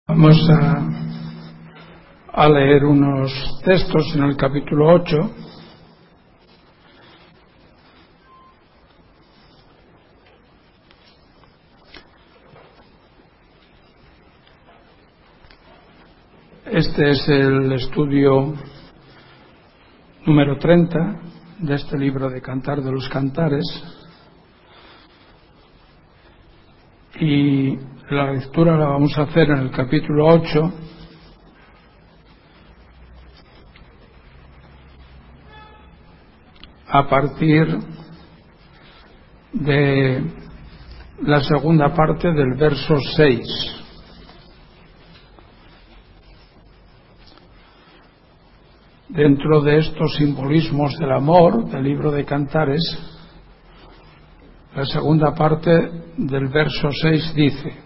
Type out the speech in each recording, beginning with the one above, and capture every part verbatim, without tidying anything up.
Vamos a, a leer unos textos en el capítulo ocho. Este es el estudio número treinta de este libro de Cantar de los Cantares, y la lectura la vamos a hacer en el capítulo ocho, a partir de la segunda parte del verso seis. Dentro de estos simbolismos del amor del libro de Cantares, la segunda parte del verso seis dice,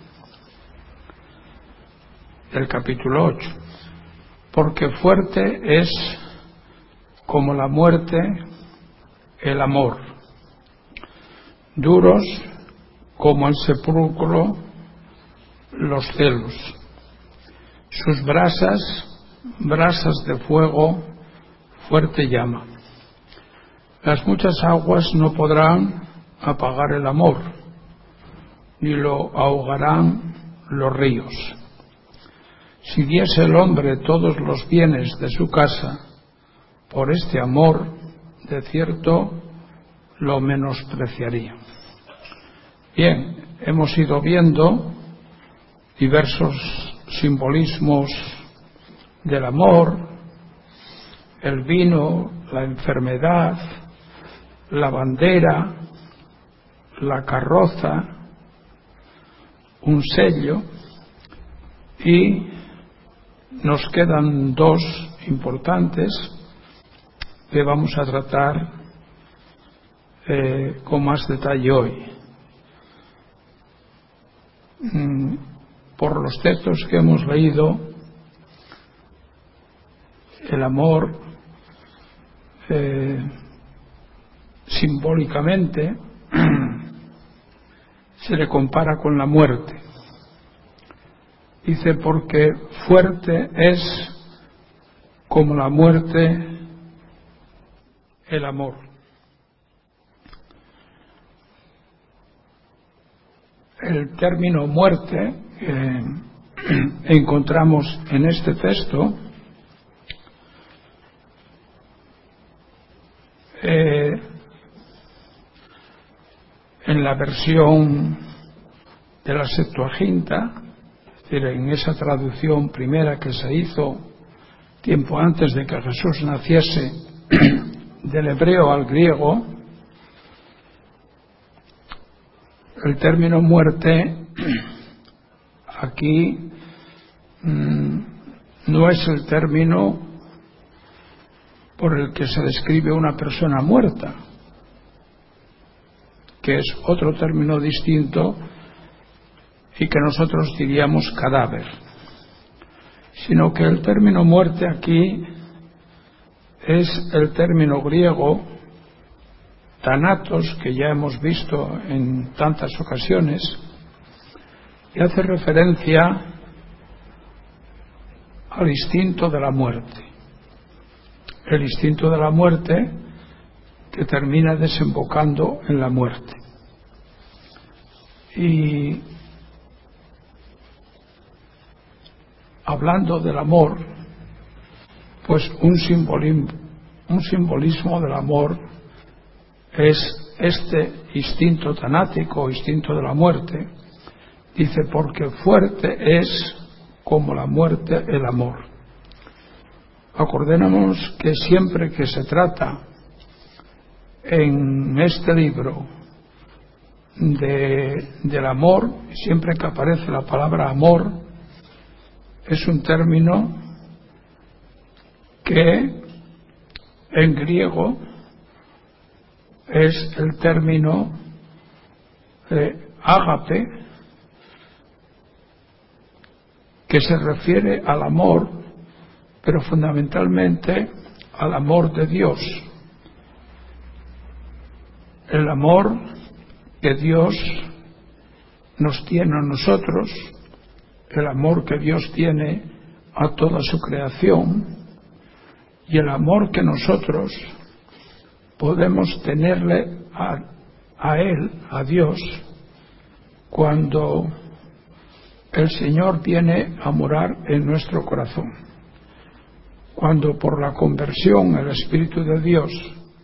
del capítulo ocho: porque fuerte es como la muerte el amor, duros como el sepulcro los celos, sus brasas, brasas de fuego, fuerte llama. Las muchas aguas no podrán apagar el amor, ni lo ahogarán los ríos. Si diese el hombre todos los bienes de su casa, por este amor, de cierto, lo menospreciaría. Bien, hemos ido viendo diversos simbolismos del amor: el vino, la enfermedad, la bandera, la carroza, un sello, y nos quedan dos importantes que vamos a tratar eh, con más detalle hoy. Mm, por los textos que hemos leído, el amor eh, simbólicamente se le compara con la muerte. Dice, porque fuerte es como la muerte el amor. El término muerte que encontramos en este texto eh, en la versión de la Septuaginta, es decir, en esa traducción primera que se hizo tiempo antes de que Jesús naciese, del hebreo al griego, el término muerte aquí mmm, no es el término por el que se describe una persona muerta, que es otro término distinto y que nosotros diríamos cadáver, sino que el término muerte aquí es el término griego thanatos, que ya hemos visto en tantas ocasiones, y hace referencia al instinto de la muerte. El instinto de la muerte que termina desembocando en la muerte. Y hablando del amor, pues un simbolismo, un simbolismo del amor es este instinto tanático, instinto de la muerte. Dice, porque fuerte es como la muerte el amor. Acordémonos que siempre que se trata en este libro de, del amor, siempre que aparece la palabra amor, es un término que en griego es el término eh, ágape, que se refiere al amor, pero fundamentalmente al amor de Dios. El amor que Dios nos tiene a nosotros el amor que Dios tiene a toda su creación y el amor que nosotros podemos tenerle a, a Él, a Dios, cuando el Señor viene a morar en nuestro corazón. Cuando por la conversión el Espíritu de Dios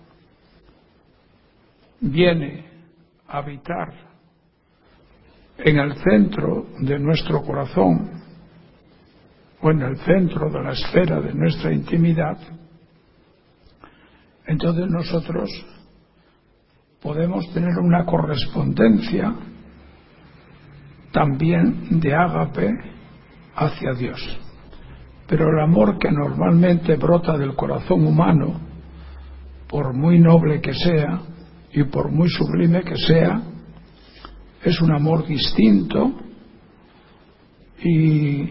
viene a habitar en el centro de nuestro corazón o en el centro de la esfera de nuestra intimidad, entonces nosotros podemos tener una correspondencia también de ágape hacia Dios. Pero el amor que normalmente brota del corazón humano, por muy noble que sea y por muy sublime que sea, es un amor distinto y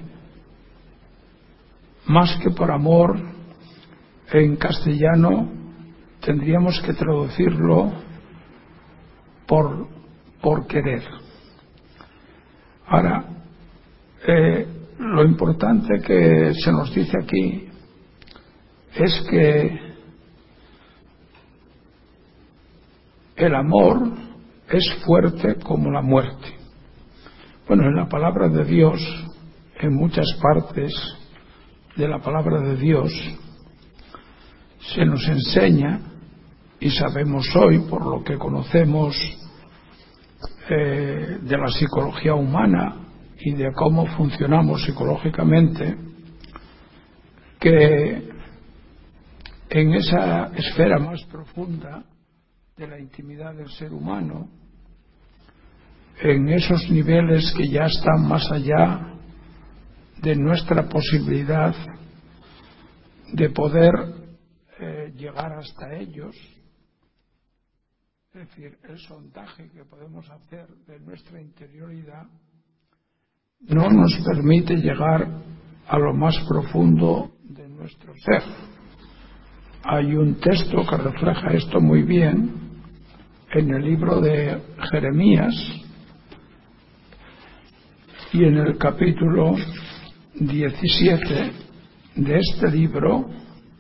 más que por amor, en castellano tendríamos que traducirlo por, por querer. Ahora, eh, lo importante que se nos dice aquí es que el amor es fuerte como la muerte. Bueno, en la palabra de Dios, en muchas partes de la palabra de Dios, se nos enseña, y sabemos hoy por lo que conocemos eh, de la psicología humana y de cómo funcionamos psicológicamente, que en esa esfera más profunda de la intimidad del ser humano, en esos niveles que ya están más allá de nuestra posibilidad de poder eh, llegar hasta ellos, es decir, el sondaje que podemos hacer de nuestra interioridad no nos permite llegar a lo más profundo de nuestro ser. Hay un texto que refleja esto muy bien en el libro de Jeremías y en el capítulo diecisiete de este libro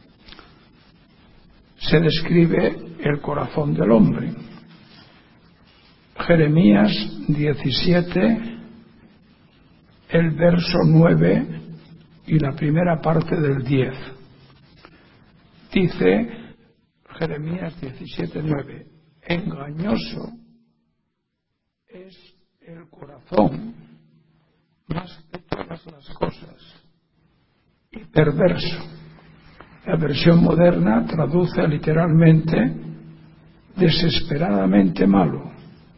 se describe el corazón del hombre. Jeremías diecisiete, el verso nueve y la primera parte del diez. Dice Jeremías diecisiete nueve: engañoso es el corazón más que todas las cosas y perverso. La versión moderna traduce literalmente desesperadamente malo.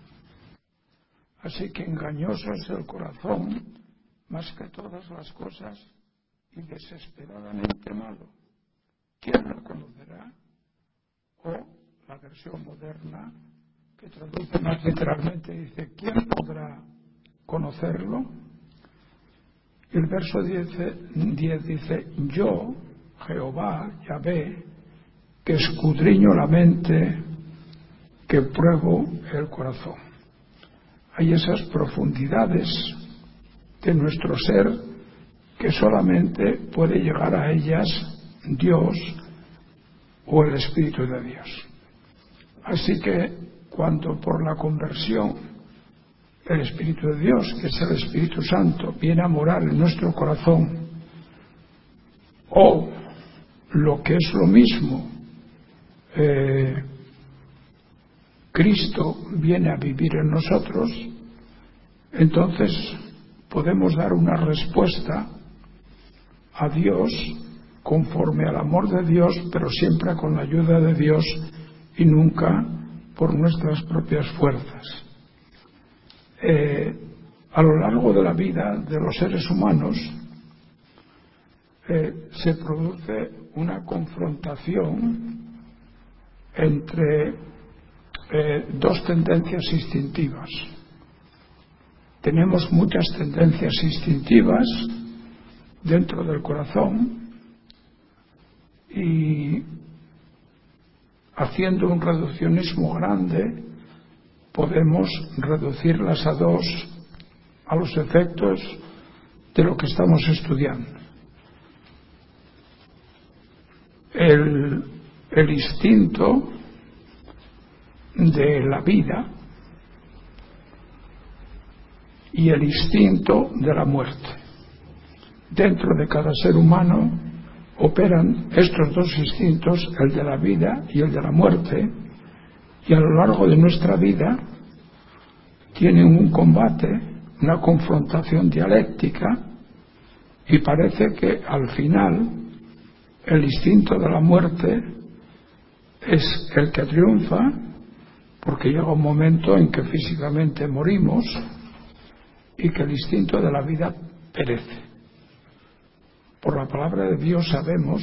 Así que engañoso es el corazón más que todas las cosas y desesperadamente malo. ¿Quién lo conocerá? O la versión moderna, que traduce más literalmente, dice: ¿quién podrá conocerlo? Y el verso diez dice: yo, Jehová, Yahvé, que escudriño la mente, que pruebo el corazón. Hay esas profundidades de nuestro ser que solamente puede llegar a ellas Dios o el Espíritu de Dios. Así que cuando por la conversión el Espíritu de Dios, que es el Espíritu Santo, viene a morar en nuestro corazón, o lo que es lo mismo, eh, Cristo viene a vivir en nosotros, entonces podemos dar una respuesta a Dios conforme al amor de Dios, pero siempre con la ayuda de Dios y nunca por nuestras propias fuerzas. Eh, a lo largo de la vida de los seres humanos eh, se produce una confrontación entre eh, dos tendencias instintivas. Tenemos muchas tendencias instintivas dentro del corazón y haciendo un reduccionismo grande podemos reducirlas a dos, a los efectos de lo que estamos estudiando. El, el instinto de la vida y el instinto de la muerte. Dentro de cada ser humano operan estos dos instintos, el de la vida y el de la muerte, y a lo largo de nuestra vida tienen un combate, una confrontación dialéctica, y parece que al final el instinto de la muerte es el que triunfa, porque llega un momento en que físicamente morimos y que el instinto de la vida perece. Por la palabra de Dios sabemos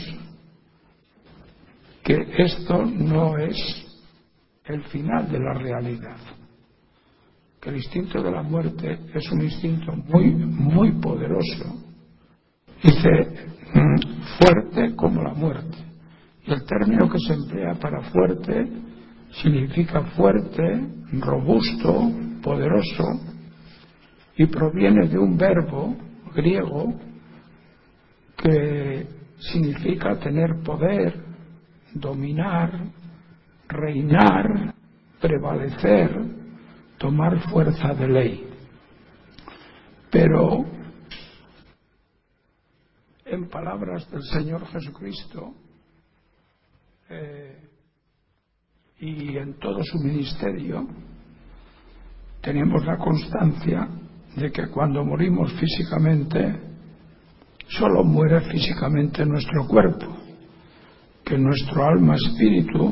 que esto no es el final de la realidad, que el instinto de la muerte es un instinto muy, muy poderoso, dice fuerte como la muerte, y el término que se emplea para fuerte significa fuerte, robusto, poderoso, y proviene de un verbo griego que significa tener poder, dominar, reinar, prevalecer, tomar fuerza de ley. Pero en palabras del Señor Jesucristo eh, y en todo su ministerio, tenemos la constancia de que cuando morimos físicamente, solo muere físicamente nuestro cuerpo, que nuestro alma, espíritu,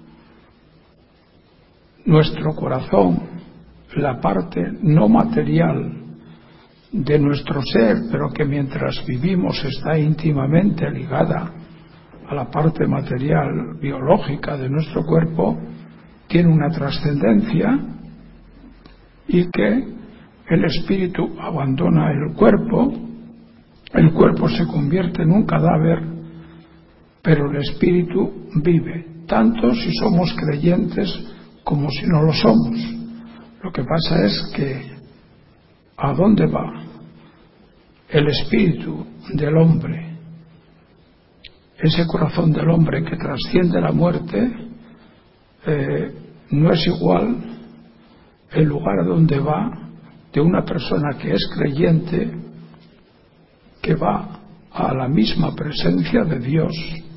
nuestro corazón, la parte no material de nuestro ser, pero que mientras vivimos está íntimamente ligada a la parte material biológica de nuestro cuerpo, tiene una trascendencia, y que el espíritu abandona el cuerpo, el cuerpo se convierte en un cadáver, pero el espíritu vive, tanto si somos creyentes como si no lo somos. Lo que pasa es que ¿a dónde va el espíritu del hombre? Ese corazón del hombre que trasciende la muerte, eh, no es igual el lugar a donde va de una persona que es creyente, que va a la misma presencia de Dios.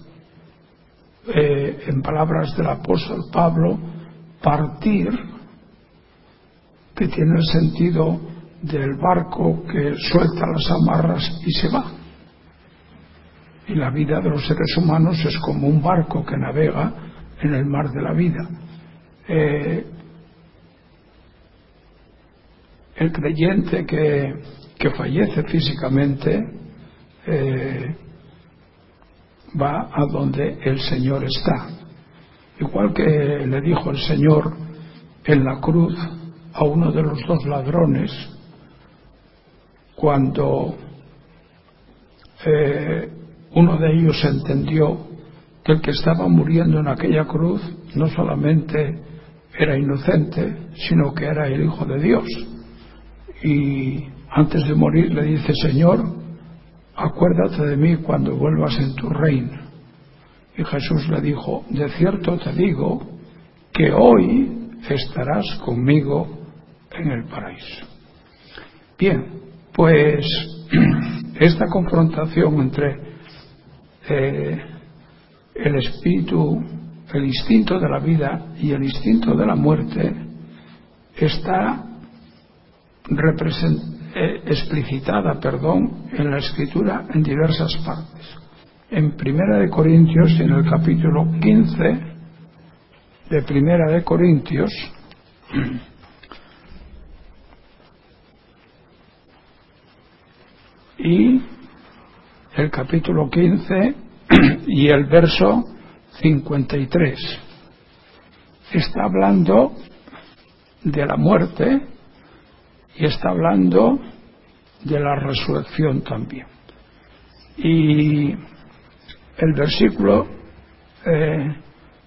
Eh, en palabras del apóstol Pablo, partir, que tiene el sentido del barco que suelta las amarras y se va. Y la vida de los seres humanos es como un barco que navega en el mar de la vida. Eh, el creyente que, que fallece físicamente eh, va a donde el Señor está. Igual que le dijo el Señor en la cruz a uno de los dos ladrones, cuando eh, uno de ellos entendió que el que estaba muriendo en aquella cruz no solamente era inocente, sino que era el Hijo de Dios. Y antes de morir le dice: Señor, acuérdate de mí cuando vuelvas en tu reino. Y Jesús le dijo: de cierto te digo que hoy estarás conmigo en el paraíso. Bien, pues esta confrontación entre eh, el espíritu, el instinto de la vida y el instinto de la muerte está represent, eh, explicitada, perdón, en la Escritura en diversas partes. En Primera de Corintios, en el capítulo quince de Primera de Corintios, y el capítulo quince y el verso cincuenta y tres está hablando de la muerte y está hablando de la resurrección también. Y el versículo eh,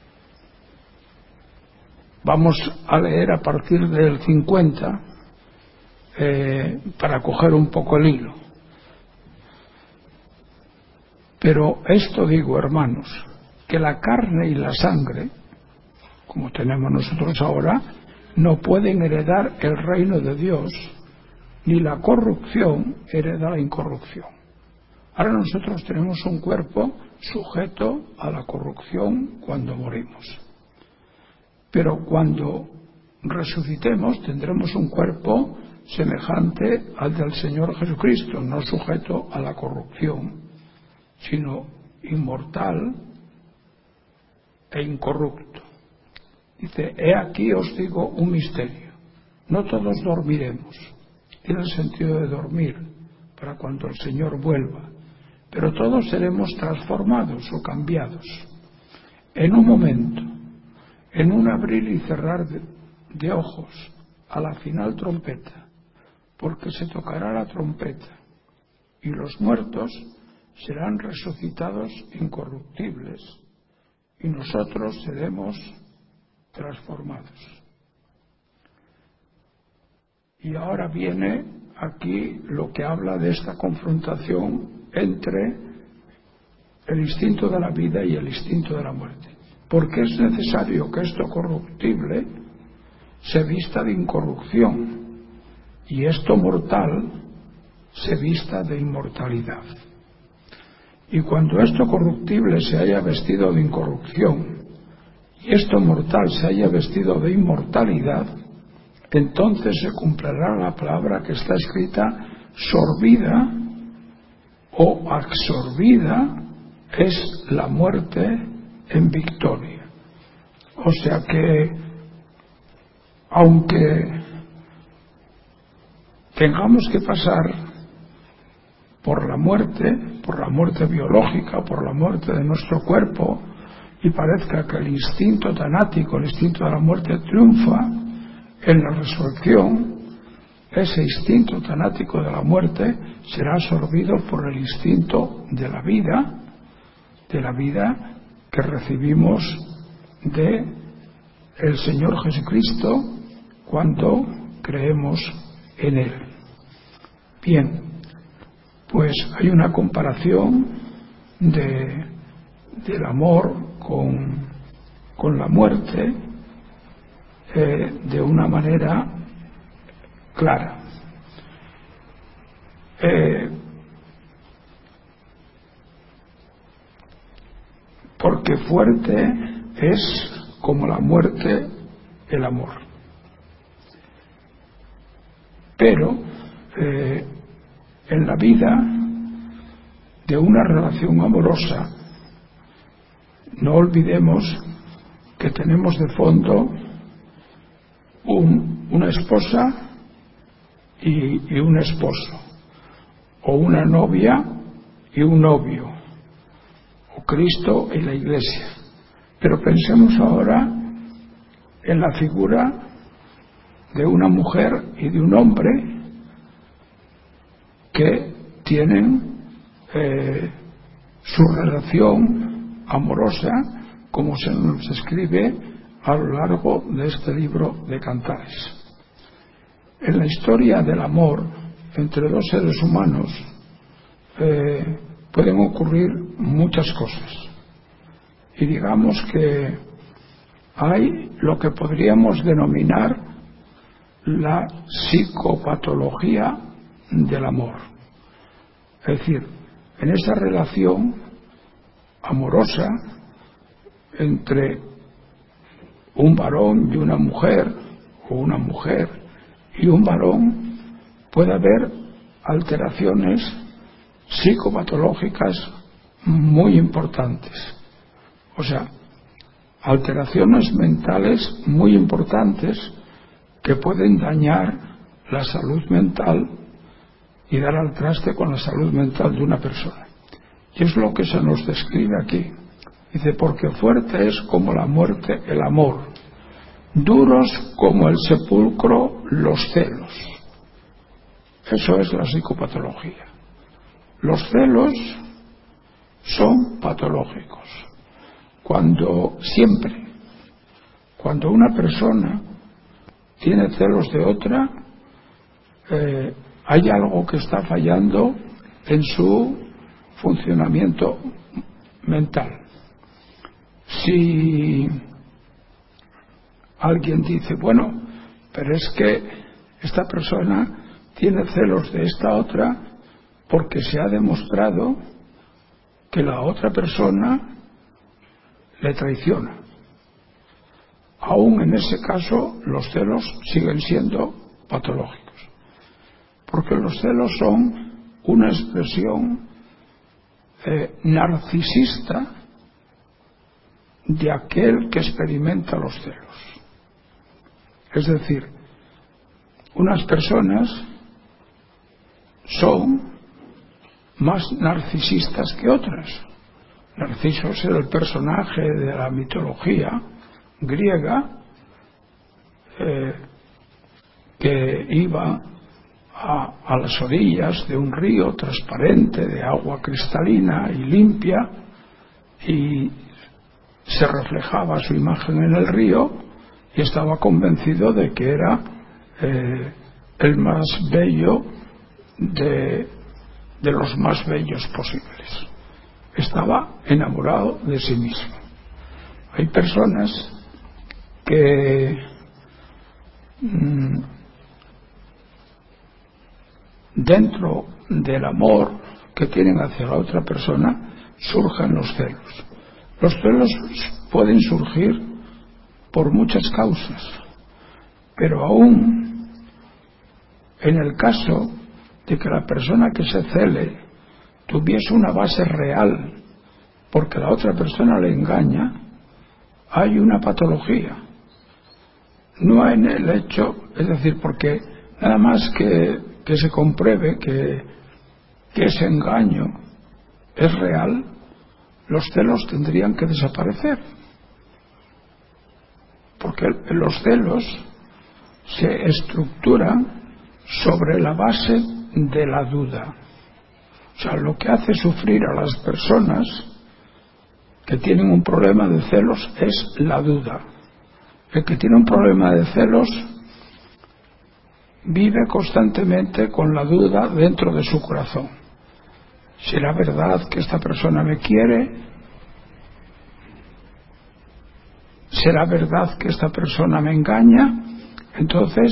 vamos a leer a partir del cincuenta eh, para coger un poco el hilo. Pero esto digo, hermanos, que la carne y la sangre, como tenemos nosotros ahora, no pueden heredar el reino de Dios, ni la corrupción hereda la incorrupción. Ahora nosotros tenemos un cuerpo sujeto a la corrupción cuando morimos. Pero cuando resucitemos tendremos un cuerpo semejante al del Señor Jesucristo, no sujeto a la corrupción, sino inmortal e incorrupto. Dice, he aquí os digo un misterio. No todos dormiremos. Tiene el sentido de dormir para cuando el Señor vuelva. Pero todos seremos transformados o cambiados. En un momento, en un abrir y cerrar de, de ojos, a la final trompeta, porque se tocará la trompeta, y los muertos serán resucitados incorruptibles, y nosotros seremos transformados. Y ahora viene aquí lo que habla de esta confrontación entre el instinto de la vida y el instinto de la muerte. Porque es necesario que esto corruptible se vista de incorrupción y esto mortal se vista de inmortalidad. Y cuando esto corruptible se haya vestido de incorrupción y esto mortal se haya vestido de inmortalidad, entonces se cumplirá la palabra que está escrita: sorbida o absorbida es la muerte en victoria. O sea que, aunque tengamos que pasar por la muerte, por la muerte biológica, por la muerte de nuestro cuerpo, y parezca que el instinto tanático, el instinto de la muerte triunfa en la resurrección, ese instinto tanático de la muerte será absorbido por el instinto de la vida, de la vida que recibimos de el Señor Jesucristo cuando creemos en Él. Bien, pues hay una comparación de, del amor con, con la muerte eh, de una manera clara. Eh, porque fuerte es como la muerte el amor. Pero eh, en la vida de una relación amorosa no olvidemos que tenemos de fondo un, una esposa y, y un esposo, o una novia y un novio, o Cristo y la Iglesia. Pero pensemos ahora en la figura de una mujer y de un hombre que tienen eh, su relación amorosa, como se nos escribe a lo largo de este libro de Cantares. En la historia del amor entre dos seres humanos eh, pueden ocurrir muchas cosas, y digamos que hay lo que podríamos denominar la psicopatología del amor. Es decir, en esa relación amorosa entre un varón y una mujer, o una mujer y un varón, puede haber alteraciones psicopatológicas muy importantes. O sea, alteraciones mentales muy importantes que pueden dañar la salud mental y dar al traste con la salud mental de una persona. Y es lo que se nos describe aquí. Dice, porque fuerte es como la muerte el amor, duros como el sepulcro los celos. Eso es la psicopatología. Los celos son patológicos. Cuando siempre, cuando una persona tiene celos de otra, eh, hay algo que está fallando en su funcionamiento mental. Si alguien dice, bueno, pero es que esta persona tiene celos de esta otra porque se ha demostrado que la otra persona le traiciona. Aún en ese caso los celos siguen siendo patológicos, porque los celos son una expresión eh, narcisista de aquel que experimenta los celos. Es decir, unas personas son más narcisistas que otras. Narciso era el personaje de la mitología griega eh, que iba a, a las orillas de un río transparente de agua cristalina y limpia, y se reflejaba su imagen en el río y estaba convencido de que era eh, el más bello de, de los más bellos posibles. Estaba enamorado de sí mismo. Hay personas que mmm, dentro del amor que tienen hacia la otra persona surgen los celos. Los celos pueden surgir por muchas causas, pero aún en el caso de que la persona que se cele tuviese una base real porque la otra persona le engaña, hay una patología. No en el hecho, es decir, porque nada más que, que se compruebe que, que ese engaño es real, los celos tendrían que desaparecer, porque los celos se estructuran sobre la base de la duda. O sea, lo que hace sufrir a las personas que tienen un problema de celos es la duda. El que tiene un problema de celos vive constantemente con la duda dentro de su corazón. ¿Será verdad que esta persona me quiere? ¿Será verdad que esta persona me engaña? Entonces,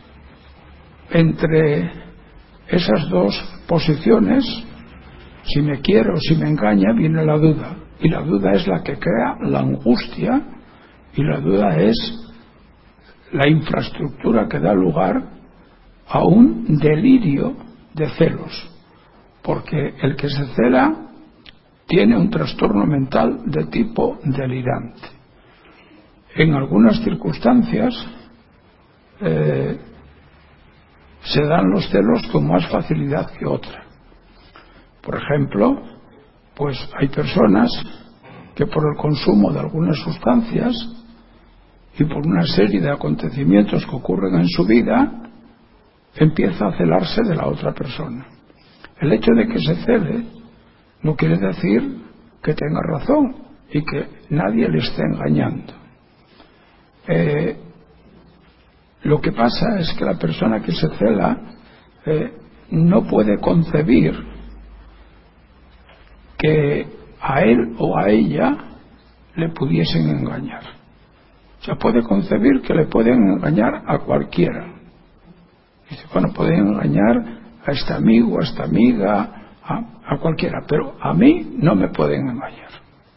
entre esas dos posiciones, si me quiere o si me engaña, viene la duda. Y la duda es la que crea la angustia, y la duda es la infraestructura que da lugar a un delirio de celos. Porque el que se cela tiene un trastorno mental de tipo delirante. En algunas circunstancias eh, se dan los celos con más facilidad que otra. Por ejemplo, pues hay personas que por el consumo de algunas sustancias y por una serie de acontecimientos que ocurren en su vida, empieza a celarse de la otra persona. El hecho de que se cele no quiere decir que tenga razón y que nadie le esté engañando. Eh, lo que pasa es que la persona que se cela eh, no puede concebir que a él o a ella le pudiesen engañar. O sea, puede concebir que le pueden engañar a cualquiera. Dice, bueno, pueden engañar a este amigo, a esta amiga, a, a cualquiera, pero a mí no me pueden engañar.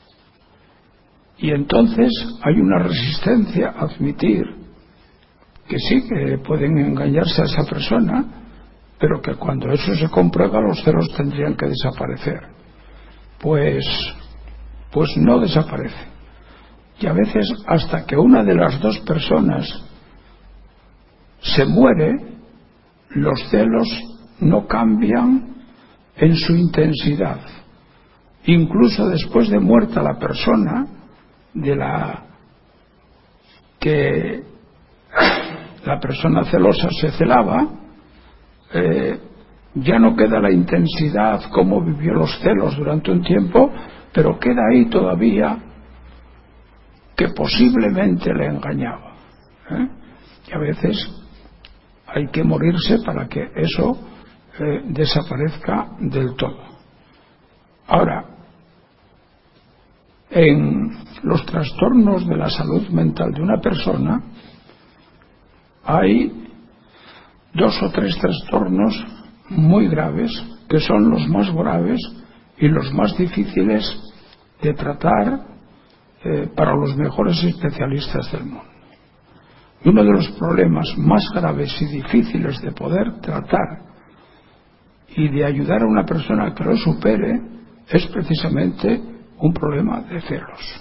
Y entonces hay una resistencia a admitir que sí, que pueden engañarse a esa persona, pero que cuando eso se comprueba los celos tendrían que desaparecer. Pues, pues no desaparece. Y a veces hasta que una de las dos personas se muere, los celos no cambian en su intensidad. Incluso después de muerta la persona de la que la persona celosa se celaba, eh, ya no queda la intensidad como vivió los celos durante un tiempo, pero queda ahí todavía que posiblemente le engañaba, ¿eh? Y a veces hay que morirse para que eso eh, desaparezca del todo. Ahora, en los trastornos de la salud mental de una persona hay dos o tres trastornos muy graves que son los más graves y los más difíciles de tratar eh, para los mejores especialistas del mundo. Y uno de los problemas más graves y difíciles de poder tratar y de ayudar a una persona que lo supere es precisamente un problema de celos.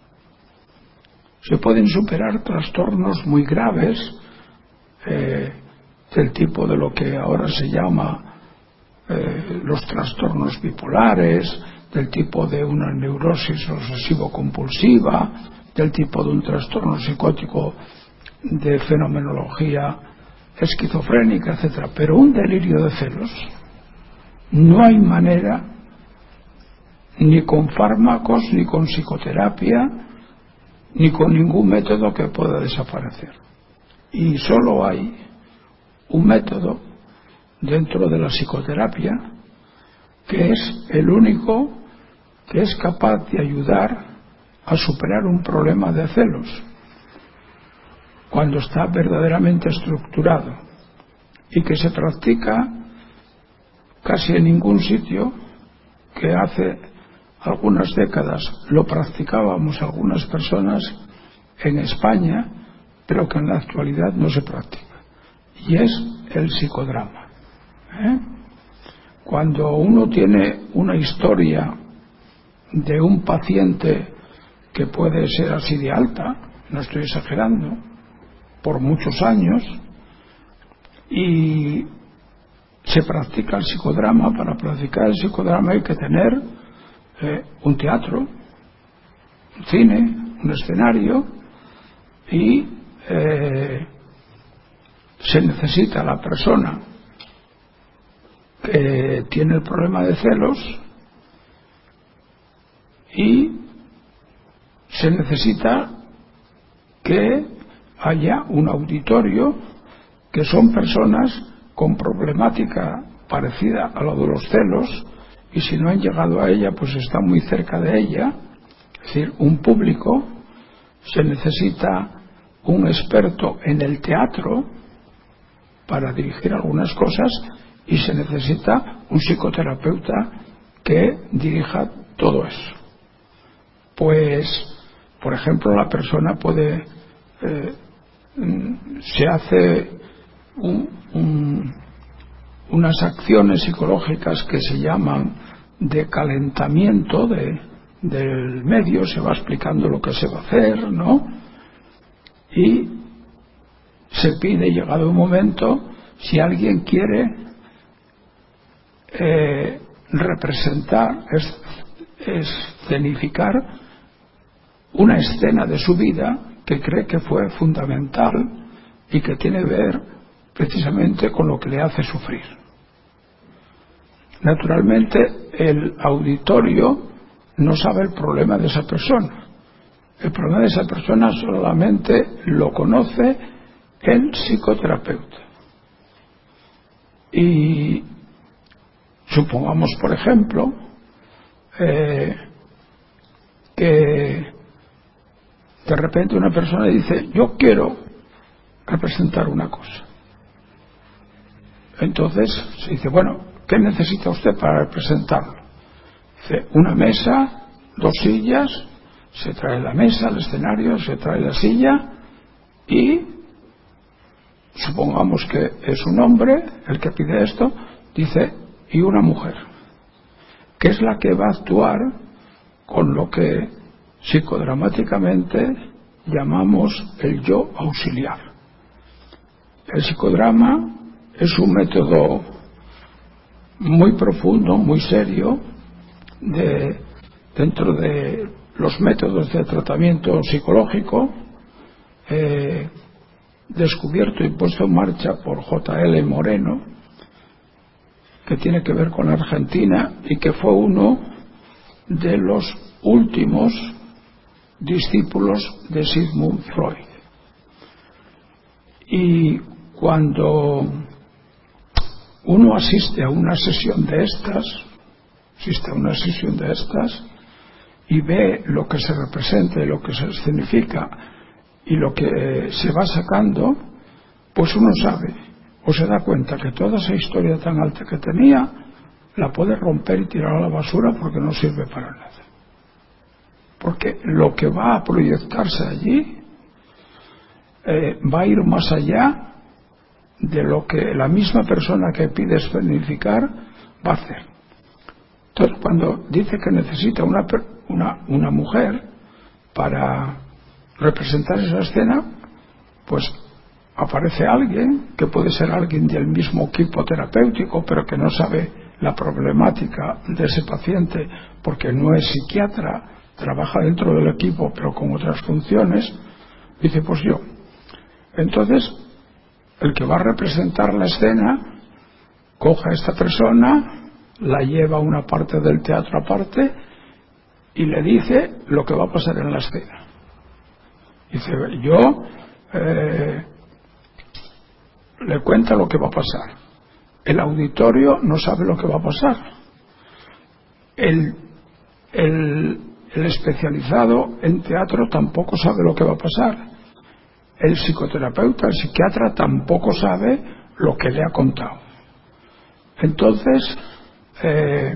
Se pueden superar trastornos muy graves eh, del tipo de lo que ahora se llama eh, los trastornos bipolares, del tipo de una neurosis obsesivo-compulsiva, del tipo de un trastorno psicótico de fenomenología esquizofrénica, etcétera. Pero un delirio de celos no hay manera, ni con fármacos, ni con psicoterapia, ni con ningún método que pueda desaparecer. Y solo hay un método dentro de la psicoterapia que es el único que es capaz de ayudar a superar un problema de celos cuando está verdaderamente estructurado y que se practica casi en ningún sitio, que hace algunas décadas lo practicábamos algunas personas en España, pero que en la actualidad no se practica, y es el psicodrama. ¿Eh? Cuando uno tiene una historia de un paciente que puede ser así de alta, no estoy exagerando, por muchos años, y se practica el psicodrama. Para practicar el psicodrama hay que tener eh, un teatro, un cine, un escenario, y eh, se necesita la persona que tiene el problema de celos y se necesita que haya un auditorio, que son personas con problemática parecida a lo de los celos, y si no han llegado a ella pues están muy cerca de ella, es decir, un público. Se necesita un experto en el teatro para dirigir algunas cosas y se necesita un psicoterapeuta que dirija todo eso. Pues, por ejemplo, la persona puede eh, se hace un, un, unas acciones psicológicas que se llaman de calentamiento de, del medio, se va explicando lo que se va a hacer, ¿no? Y se pide, llegado un momento, si alguien quiere eh, representar, es, escenificar una escena de su vida que cree que fue fundamental y que tiene que ver precisamente con lo que le hace sufrir. Naturalmente, el auditorio no sabe el problema de esa persona. El problema de esa persona solamente lo conoce el psicoterapeuta. Y supongamos, por ejemplo, eh, que de repente una persona dice: yo quiero representar una cosa. Entonces se dice: bueno, ¿qué necesita usted para representarlo? Dice: una mesa, dos sillas. Se trae la mesa, el escenario, se trae la silla y supongamos que es un hombre el que pide esto, dice, y una mujer, que es la que va a actuar con lo que psicodramáticamente llamamos el yo auxiliar. El psicodrama es un método muy profundo, muy serio, de, dentro de los métodos de tratamiento psicológico, eh, descubierto y puesto en marcha por J L Moreno, que tiene que ver con Argentina y que fue uno de los últimos discípulos de Sigmund Freud. Y cuando uno asiste a una sesión de estas, asiste a una sesión de estas y ve lo que se representa y lo que se escenifica y lo que se va sacando, pues uno sabe o se da cuenta que toda esa historia tan alta que tenía la puede romper y tirar a la basura porque no sirve para nada. Porque lo que va a proyectarse allí eh, va a ir más allá de lo que la misma persona que pide escenificar va a hacer. Entonces, cuando dice que necesita una, una, una mujer para representar esa escena, pues aparece alguien que puede ser alguien del mismo equipo terapéutico, pero que no sabe la problemática de ese paciente porque no es psiquiatra, trabaja dentro del equipo pero con otras funciones. Dice, pues yo. Entonces, el que va a representar la escena coge a esta persona, la lleva a una parte del teatro aparte y le dice lo que va a pasar en la escena. Dice, yo eh, le cuenta lo que va a pasar. El auditorio no sabe lo que va a pasar. El, el, el especializado en teatro tampoco sabe lo que va a pasar. El psicoterapeuta, el psiquiatra tampoco sabe lo que le ha contado. Entonces, eh,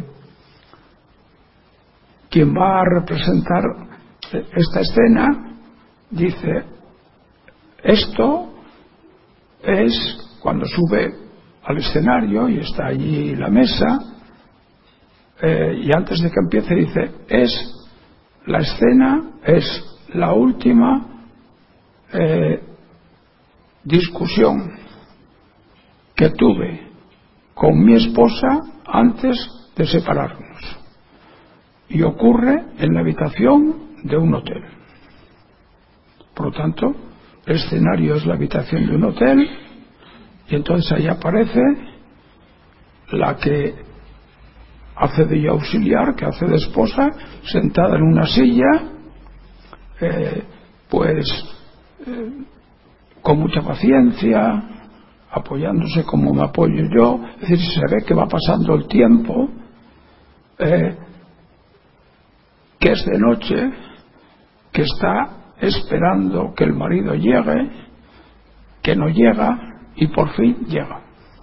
quien va a representar esta escena dice, esto es cuando sube al escenario y está allí la mesa, eh, y antes de que empiece dice, es la escena, es la última eh, discusión que tuve con mi esposa antes de separarnos, y ocurre en la habitación de un hotel. Por lo tanto, el escenario es la habitación de un hotel, y entonces ahí aparece la que hace de auxiliar, que hace de esposa, sentada en una silla, eh, pues eh, con mucha paciencia, apoyándose como me apoyo yo. Es decir, se ve que va pasando el tiempo, eh, que es de noche, que está esperando que el marido llegue, que no llega, y por fin llega.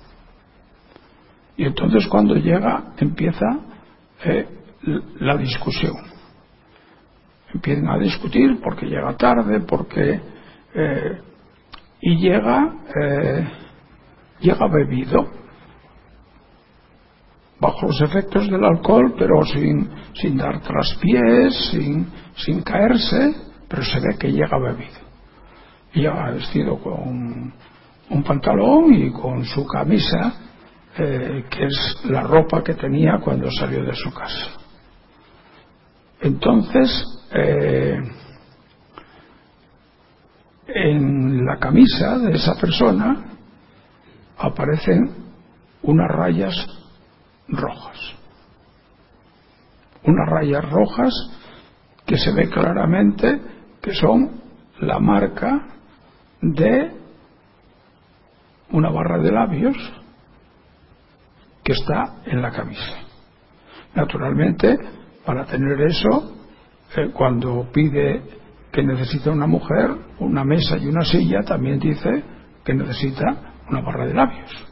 Y entonces cuando llega empieza eh, la discusión. Empiezan a discutir porque llega tarde, porque eh, y llega eh, llega bebido, bajo los efectos del alcohol, pero sin sin dar traspiés, sin sin caerse, pero se ve que llega bebido. Y llega vestido con un pantalón y con su camisa, eh, que es la ropa que tenía cuando salió de su casa. Entonces, eh, en la camisa de esa persona aparecen unas rayas rojas. Unas rayas rojas que se ve claramente que son la marca de una barra de labios que está en la camisa. Naturalmente, para tener eso, eh, cuando pide que necesita una mujer, una mesa y una silla, también dice que necesita una barra de labios.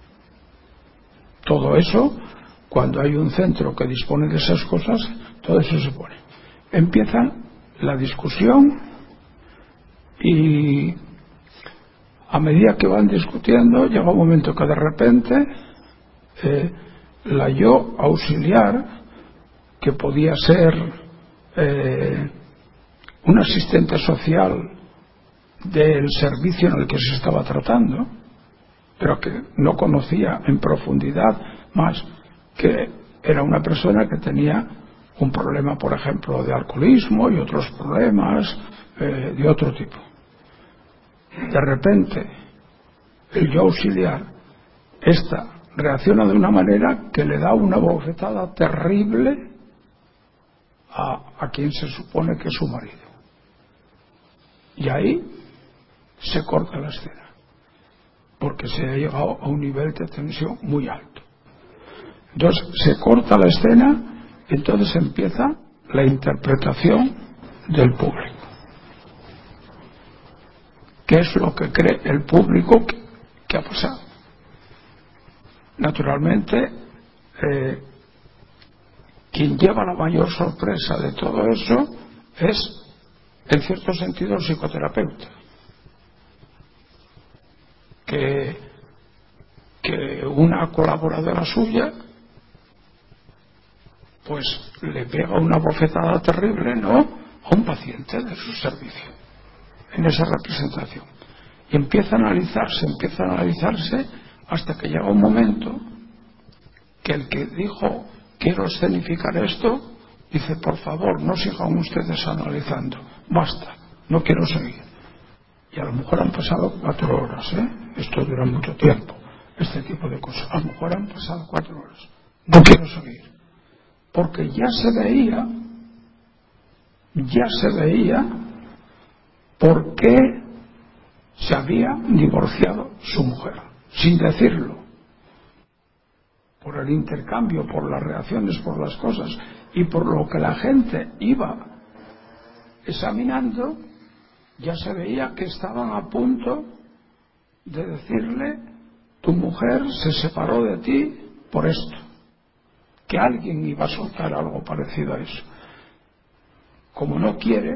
Todo eso, cuando hay un centro que dispone de esas cosas, todo eso se pone. Empieza la discusión y a medida que van discutiendo llega un momento que de repente eh, la yo auxiliar, que podía ser eh, un asistente social del servicio en el que se estaba tratando, pero que no conocía en profundidad más que era una persona que tenía un problema, por ejemplo, de alcoholismo y otros problemas eh, de otro tipo. De repente el yo auxiliar esta reacciona de una manera que le da una bofetada terrible a, a quien se supone que es su marido, y ahí se corta la escena porque se ha llegado a un nivel de tensión muy alto. Entonces se corta la escena Y entonces empieza la interpretación del público. ¿Qué es lo que cree el público que, que ha pasado? Naturalmente, eh, quien lleva la mayor sorpresa de todo eso es, en cierto sentido, el psicoterapeuta, que, que una colaboradora suya pues le pega una bofetada terrible, ¿no?, a un paciente de su servicio en esa representación, y empieza a analizarse, empieza a analizarse hasta que llega un momento que el que dijo quiero escenificar esto dice, por favor, no sigan ustedes analizando, basta, no quiero seguir. Y a lo mejor han pasado cuatro horas, ¿eh? Esto dura mucho tiempo, este tipo de cosas. A lo mejor han pasado cuatro horas, no quiero seguir, porque ya se veía, ya se veía por qué se había divorciado su mujer, sin decirlo, por el intercambio, por las reacciones, por las cosas y por lo que la gente iba examinando. Ya se veía que estaban a punto de decirle, tu mujer se separó de ti por esto, que alguien iba a soltar algo parecido a eso. Como no quiere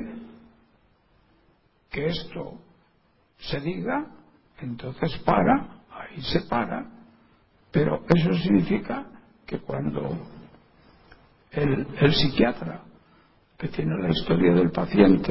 que esto se diga, entonces para, ahí se para, pero eso significa que cuando el, el psiquiatra que tiene la historia del paciente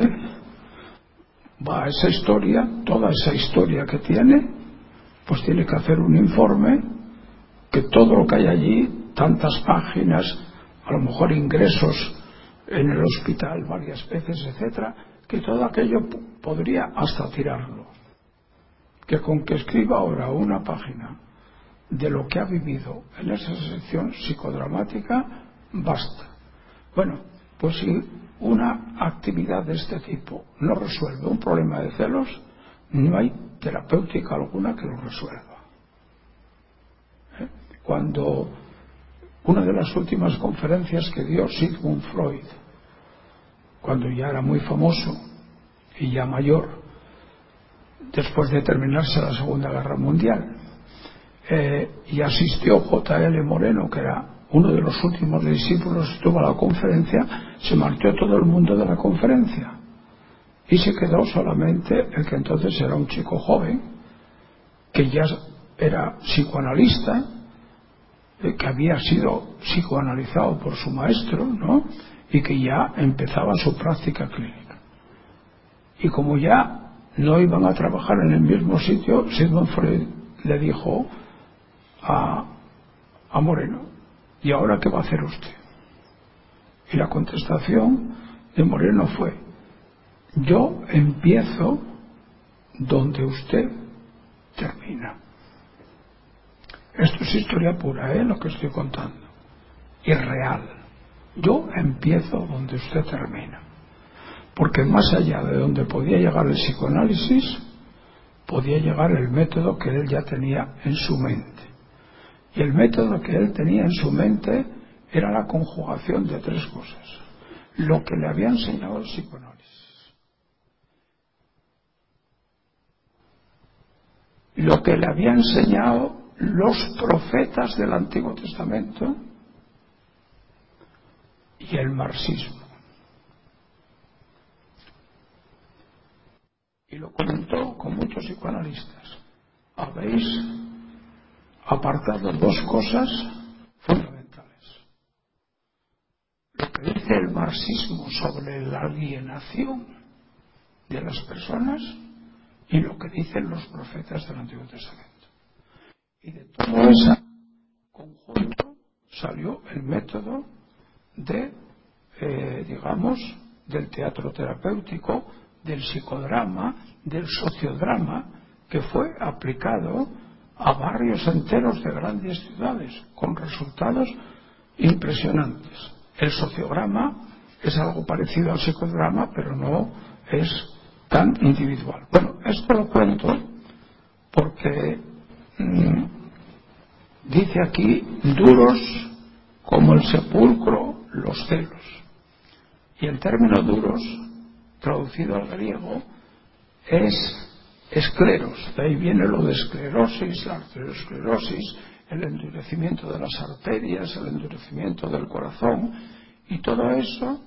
va a esa historia, toda esa historia que tiene, pues tiene que hacer un informe, que todo lo que hay allí, tantas páginas, a lo mejor ingresos en el hospital varias veces, etcétera, que todo aquello p- podría hasta tirarlo. Que con que escriba ahora una página de lo que ha vivido en esa sección psicodramática, basta. Bueno, pues si una actividad de este tipo no resuelve un problema de celos, no hay terapéutica alguna que lo resuelva. ¿Eh? Cuando una de las últimas conferencias que dio Sigmund Freud, cuando ya era muy famoso y ya mayor, después de terminarse la Segunda Guerra Mundial, eh, y asistió J L Moreno, que era uno de los últimos discípulos, estuvo a la conferencia, se marchó todo el mundo de la conferencia y se quedó solamente el que entonces era un chico joven, que ya era psicoanalista, eh, que había sido psicoanalizado por su maestro, ¿no?, y que ya empezaba su práctica clínica. Y como ya no iban a trabajar en el mismo sitio, Sigmund Freud le dijo a, a Moreno, ¿y ahora qué va a hacer usted? Y la contestación de Moreno fue, yo empiezo donde usted termina. Esto es historia pura, ¿eh?, lo que estoy contando, y real. Yo empiezo donde usted termina, porque más allá de donde podía llegar el psicoanálisis, podía llegar el método que él ya tenía en su mente. Y el método que él tenía en su mente era la conjugación de tres cosas: lo que le había enseñado el psicoanálisis, lo que le había enseñado los profetas del Antiguo Testamento y el marxismo. Y lo comentó con muchos psicoanalistas. Habéis apartado dos cosas fundamentales: lo que dice el marxismo sobre la alienación de las personas y lo que dicen los profetas del Antiguo Testamento. Y de todo ese conjunto salió el método de, eh, digamos, del teatro terapéutico, del psicodrama, del sociodrama, que fue aplicado a barrios enteros de grandes ciudades, con resultados impresionantes. El sociograma es algo parecido al psicodrama, pero no es tan individual. Bueno, esto lo cuento porque mmm, dice aquí, duros como el sepulcro los celos. Y el término duros, traducido al griego, es escleros. De ahí viene lo de esclerosis, la arteriosclerosis, el endurecimiento de las arterias, el endurecimiento del corazón. Y todo eso,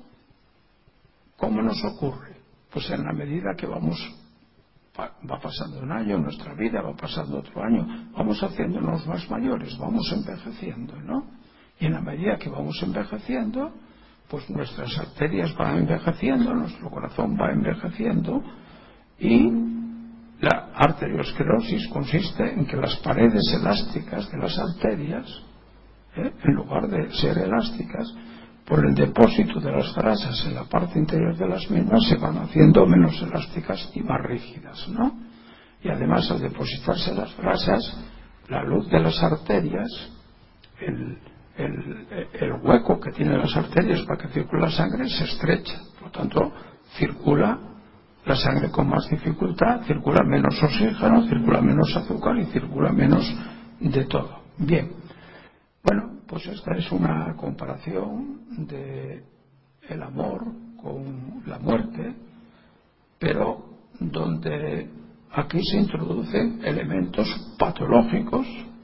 ¿cómo nos ocurre? Pues en la medida que vamos, va pasando un año en nuestra vida, va pasando otro año, vamos haciéndonos más mayores, vamos envejeciendo, ¿no? Y en la medida que vamos envejeciendo, pues nuestras arterias van envejeciendo, nuestro corazón va envejeciendo, y la arteriosclerosis consiste en que las paredes elásticas de las arterias, ¿eh? en lugar de ser elásticas, por el depósito de las grasas en la parte interior de las mismas, se van haciendo menos elásticas y más rígidas, ¿no? Y además, al depositarse las grasas, la luz de las arterias, el, el, el hueco que tienen las arterias para que circule la sangre se estrecha, por lo tanto circula la sangre con más dificultad, circula menos oxígeno, circula menos azúcar y circula menos de todo. Bien, bueno, pues esta es una comparación de el amor con la muerte, pero donde aquí se introducen elementos patológicos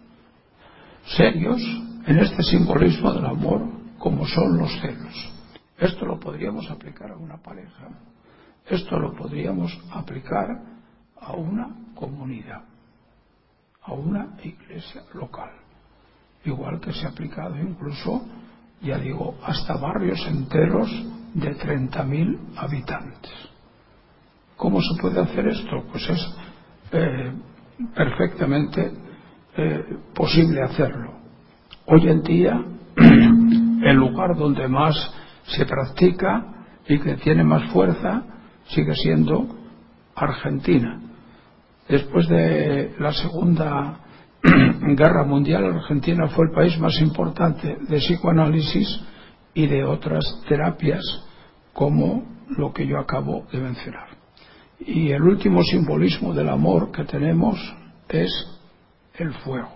serios en este simbolismo del amor, como son los celos. Esto lo podríamos aplicar a una pareja, esto lo podríamos aplicar a una comunidad, a una iglesia local, igual que se ha aplicado incluso, ya digo, hasta barrios enteros de treinta mil habitantes. ¿Cómo se puede hacer esto? Pues es eh, perfectamente eh, posible hacerlo. Hoy en día, el lugar donde más se practica y que tiene más fuerza sigue siendo Argentina. Después de la Segunda Guerra Mundial, Argentina fue el país más importante de psicoanálisis y de otras terapias como lo que yo acabo de mencionar. Y el último simbolismo del amor que tenemos es el fuego.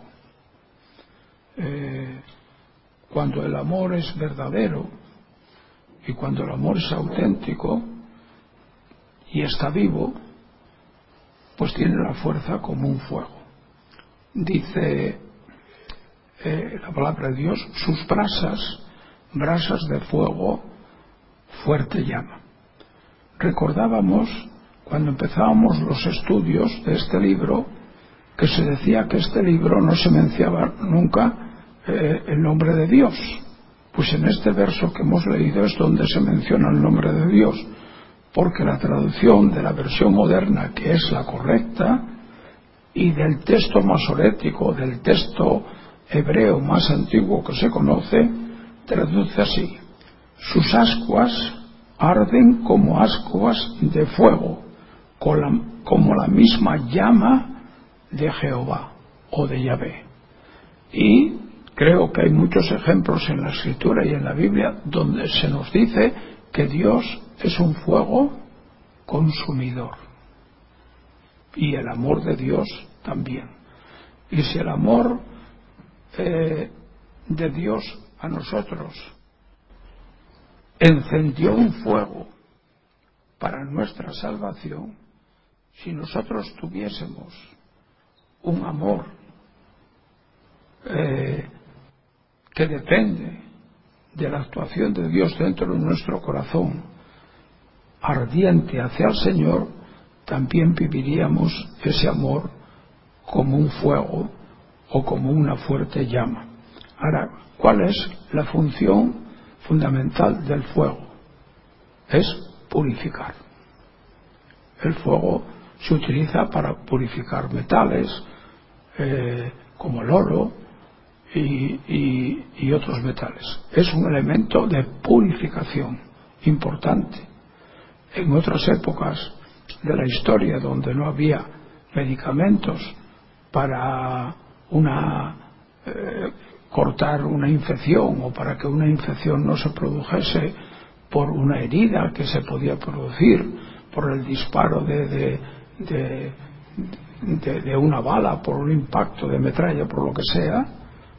Eh, cuando el amor es verdadero y cuando el amor es auténtico y está vivo, pues tiene la fuerza como un fuego. Dice eh, la palabra de Dios, sus brasas, brasas de fuego, fuerte llama. Recordábamos cuando empezábamos los estudios de este libro que se decía que este libro no se mencionaba nunca eh, el nombre de Dios. Pues en este verso que hemos leído es donde se menciona el nombre de Dios, porque la traducción de la versión moderna, que es la correcta, y del texto masorético, del texto hebreo más antiguo que se conoce, traduce así: sus ascuas arden como ascuas de fuego, como la misma llama de Jehová o de Yahvé. Y creo que hay muchos ejemplos en la Escritura y en la Biblia donde se nos dice que Dios es un fuego consumidor, y el amor de Dios también. Y si el amor eh, de Dios a nosotros encendió un fuego para nuestra salvación, si nosotros tuviésemos un amor eh, que depende de la actuación de Dios dentro de nuestro corazón, ardiente hacia el Señor, también viviríamos ese amor como un fuego o como una fuerte llama. Ahora, ¿cuál es la función fundamental del fuego? Es purificar. El fuego se utiliza para purificar metales, eh, como el oro y, y, y otros metales. Es un elemento de purificación importante. En otras épocas de la historia, donde no había medicamentos para una eh, cortar una infección, o para que una infección no se produjese por una herida que se podía producir por el disparo de, de, de, de, de una bala, por un impacto de metralla, por lo que sea,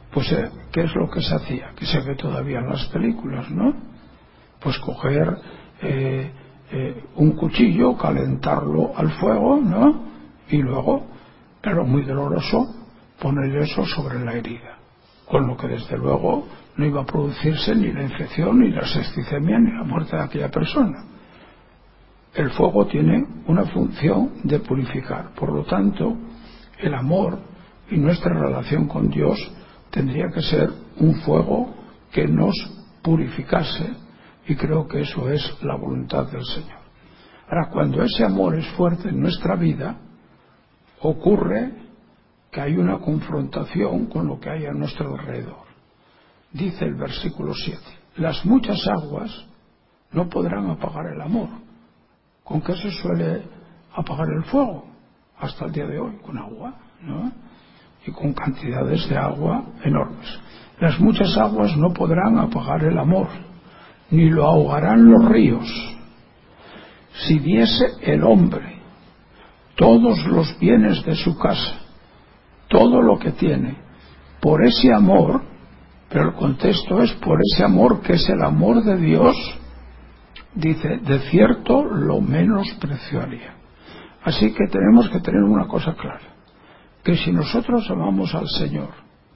Pues, eh, ¿qué es lo que se hacía? Que se ve todavía en las películas, ¿no? Pues coger eh, eh, un cuchillo, calentarlo al fuego, ¿no? Y luego, claro, muy doloroso, poner eso sobre la herida. Con lo que desde luego no iba a producirse ni la infección, ni la septicemia, ni la muerte de aquella persona. El fuego tiene una función de purificar. Por lo tanto, el amor y nuestra relación con Dios tendría que ser un fuego que nos purificase, y creo que eso es la voluntad del Señor. Ahora, cuando ese amor es fuerte en nuestra vida, ocurre que hay una confrontación con lo que hay a nuestro alrededor. Dice el versículo siete: las muchas aguas no podrán apagar el amor. ¿Con qué se suele apagar el fuego? Hasta el día de hoy, con agua, ¿no? Y con cantidades de agua enormes. Las muchas aguas no podrán apagar el amor, ni lo ahogarán los ríos. Si diese el hombre todos los bienes de su casa, todo lo que tiene, por ese amor, pero el contexto es por ese amor que es el amor de Dios, dice, de cierto lo menospreciaría. Así que tenemos que tener una cosa clara, que si nosotros amamos al Señor,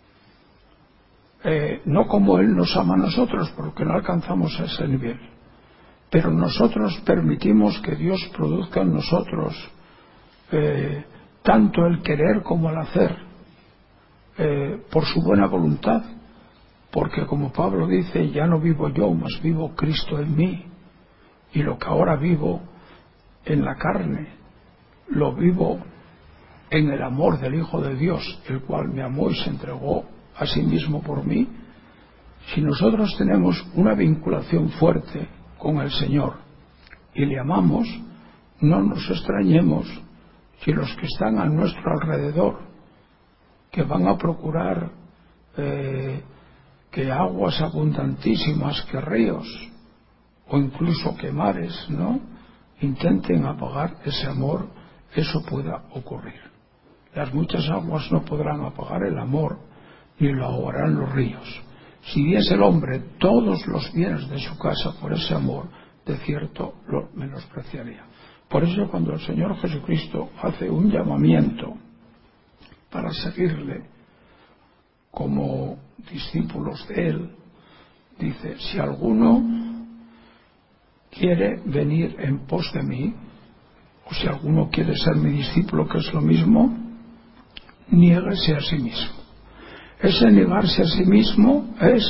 eh, no como Él nos ama a nosotros, porque no alcanzamos ese nivel, pero nosotros permitimos que Dios produzca en nosotros eh, tanto el querer como el hacer, eh, por su buena voluntad, porque como Pablo dice, ya no vivo yo, mas vivo Cristo en mí, y lo que ahora vivo en la carne, lo vivo en el amor del Hijo de Dios, el cual me amó y se entregó a sí mismo por mí. Si nosotros tenemos una vinculación fuerte con el Señor y le amamos, no nos extrañemos si los que están a nuestro alrededor, que van a procurar eh, que aguas abundantísimas, que ríos o incluso que mares, ¿no?, intenten apagar ese amor, eso pueda ocurrir. Las muchas aguas no podrán apagar el amor, ni lo ahogarán los ríos. Si diese el hombre todos los bienes de su casa por ese amor, de cierto lo menospreciaría. Por eso, cuando el Señor Jesucristo hace un llamamiento para seguirle como discípulos de Él, dice, si alguno quiere venir en pos de mí, o si alguno quiere ser mi discípulo, que es lo mismo, niéguese a sí mismo. Ese negarse a sí mismo es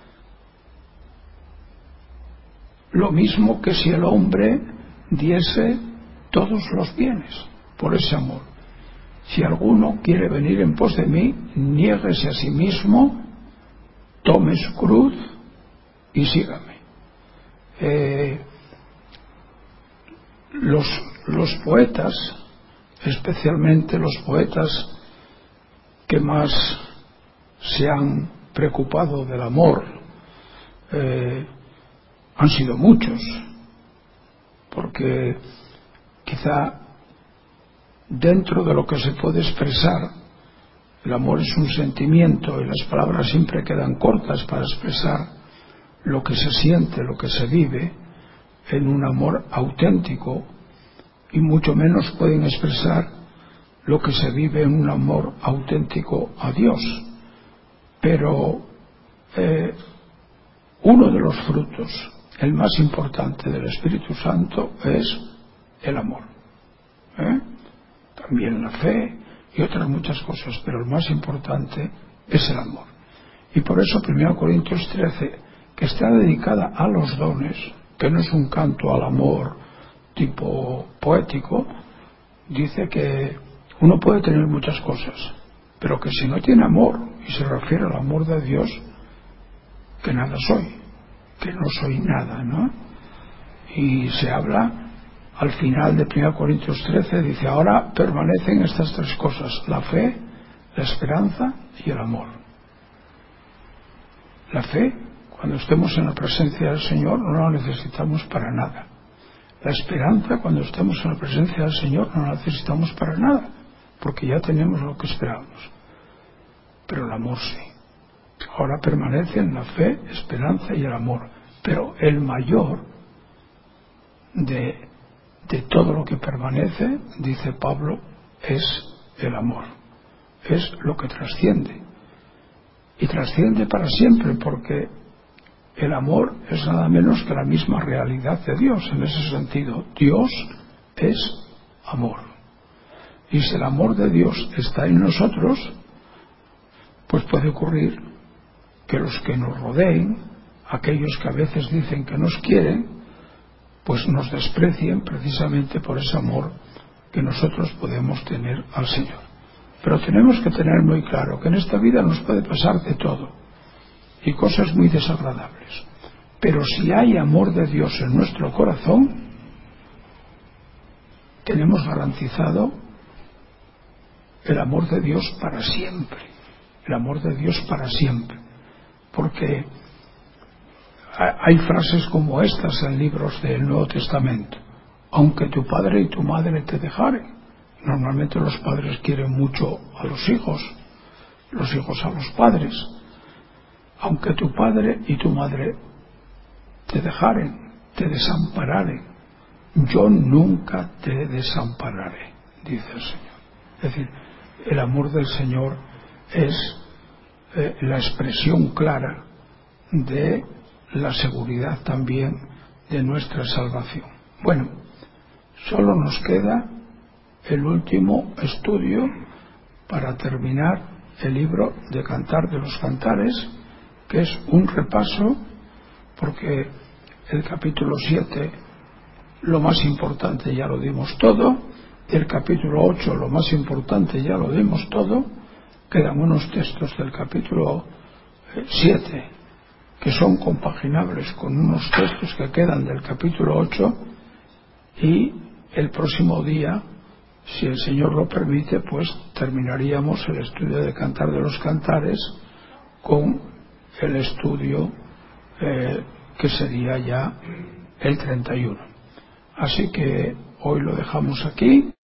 lo mismo que si el hombre diese todos los bienes por ese amor. Si alguno quiere venir en pos de mí, niéguese a sí mismo, tome su cruz y sígame. Eh, los, los poetas, especialmente los poetas que más se han preocupado del amor, eh, han sido muchos, porque quizá dentro de lo que se puede expresar, el amor es un sentimiento y las palabras siempre quedan cortas para expresar lo que se siente, lo que se vive en un amor auténtico, y mucho menos pueden expresar lo que se vive en un amor auténtico a Dios. Pero eh, uno de los frutos, el más importante del Espíritu Santo, es el amor. ¿Eh? También la fe y otras muchas cosas, pero el más importante es el amor. Y por eso primera Corintios trece, que está dedicada a los dones, que no es un canto al amor tipo poético, dice que uno puede tener muchas cosas, pero que si no tiene amor, y se refiere al amor de Dios, que nada soy, que no soy nada, ¿no? Y se habla al final de primera Corintios trece, dice, ahora permanecen estas tres cosas: la fe, la esperanza y el amor. La fe, cuando estemos en la presencia del Señor, no la necesitamos para nada. La esperanza, cuando estemos en la presencia del Señor, no la necesitamos para nada, porque ya tenemos lo que esperamos. Pero el amor sí. Ahora permanecen la fe, esperanza y el amor. Pero el mayor de, de todo lo que permanece, dice Pablo, es el amor. Es lo que trasciende. Y trasciende para siempre, porque el amor es nada menos que la misma realidad de Dios. En ese sentido, Dios es amor. Y si el amor de Dios está en nosotros, pues puede ocurrir que los que nos rodeen, aquellos que a veces dicen que nos quieren, pues nos desprecien precisamente por ese amor que nosotros podemos tener al Señor. Pero tenemos que tener muy claro que en esta vida nos puede pasar de todo y cosas muy desagradables. Pero si hay amor de Dios en nuestro corazón, tenemos garantizado el amor de Dios para siempre. El amor de Dios para siempre. Porque hay frases como estas en libros del Nuevo Testamento. Aunque tu padre y tu madre te dejaren. Normalmente los padres quieren mucho a los hijos, los hijos a los padres. Aunque tu padre y tu madre te dejaren, te desampararen, yo nunca te desampararé, dice el Señor. Es decir, el amor del Señor es eh, la expresión clara de la seguridad también de nuestra salvación. Bueno, solo nos queda el último estudio para terminar el libro de Cantar de los Cantares, que es un repaso, porque el capítulo siete, lo más importante ya lo dimos todo, el capítulo ocho, lo más importante ya lo dimos todo, quedan unos textos del capítulo siete que son compaginables con unos textos que quedan del capítulo ocho, y el próximo día, si el Señor lo permite, pues terminaríamos el estudio de Cantar de los Cantares con el estudio eh, que sería ya el treinta y uno. Así que hoy lo dejamos aquí.